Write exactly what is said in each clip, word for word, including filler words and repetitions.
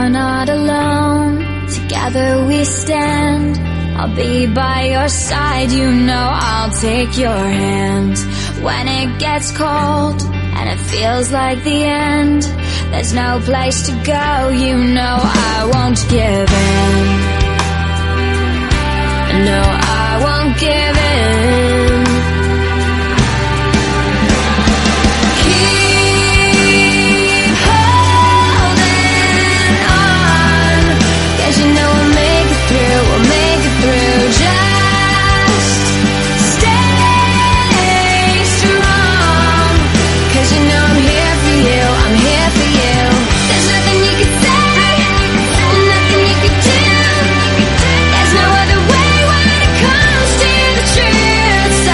You're not alone, together we stand. I'll be by your side, you know I'll take your hand. When it gets cold and it feels like the end, there's no place to go, you know I won't give in. No, I won't give in. Keep holding on, 'cause you know we'll make it through, we'll make it through. Just stay strong, 'cause you know I'm here for you, I'm here for you. There's nothing you can say, nothing you can do. There's no other way when it comes to the truth. So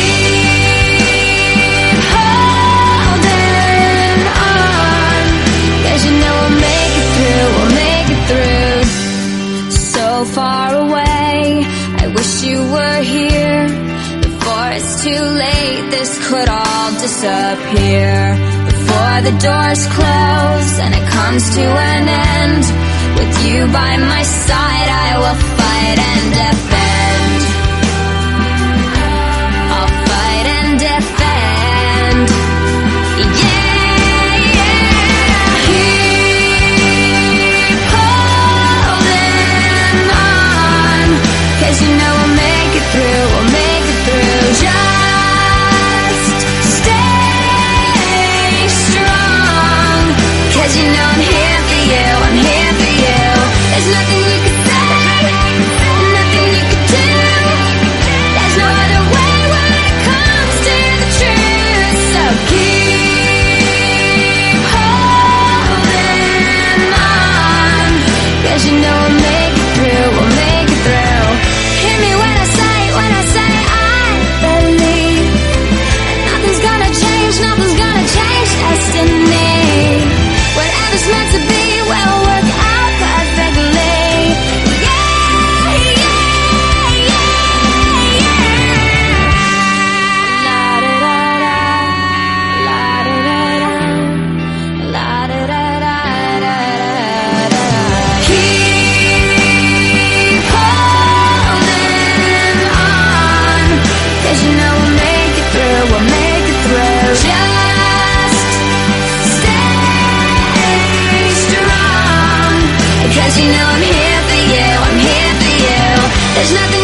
keep holding on, 'cause you know we'll make it through, we'll make it through. So far away, I wish you were here. Before it's too late, this could all disappear. Before the doors close and it comes to an end, with you by my side, I will fight and defend. I'll fight and defend. Yeah, yeah. Keep holding on, 'cause you know we'll make it through, we'll make it through. Just stay strong, 'cause you know I'm here for you, I'm here for you. There's nothing you can say, nothing you can do. There's no other way when it comes to the truth. So keep holding on, 'cause you know we'll make it through, we'll make it through. Hear me when I say, when I say I believe nothing's gonna change, nothing's gonna change destiny. Whatever's meant to be will work out perfectly. Yeah, yeah, yeah, yeah. La da da da, la da da da, la da da da da da. Keep holding on, 'cause you know we'll make it through, we'll make it through. Just stay strong, 'cause you know I'm here for you, I'm here for you. There's nothing